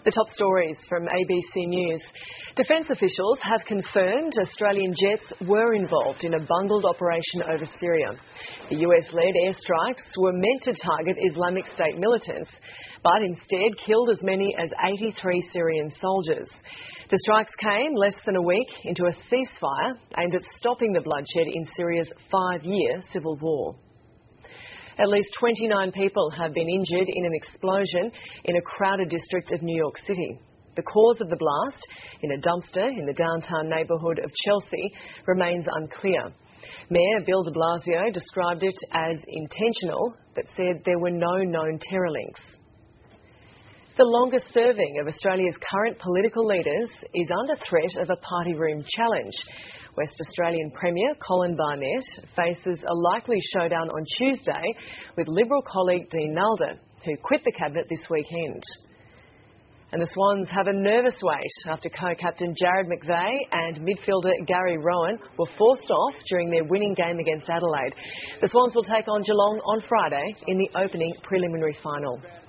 The top stories from ABC News. Defence officials have confirmed Australian jets were involved in a bungled operation over Syria. The US-led airstrikes were meant to target Islamic State militants, but instead killed as many as 83 Syrian soldiers. The strikes came less than a week into a ceasefire aimed at stopping the bloodshed in Syria's 5-year civil war. At least 29 people have been injured in an explosion in a crowded district of New York City. The cause of the blast, in a dumpster in the downtown neighbourhood of Chelsea, remains unclear. Mayor Bill de Blasio described it as intentional, but said there were no known terror links. The longest serving of Australia's current political leaders is under threat of a party room challenge. West Australian Premier Colin Barnett faces a likely showdown on Tuesday with Liberal colleague Dean Nalder, who quit the cabinet this weekend. And the Swans have a nervous wait after co-captain Jarrad McVeigh and midfielder Gary Rohan were forced off during their winning game against Adelaide. The Swans will take on Geelong on Friday in the opening preliminary final.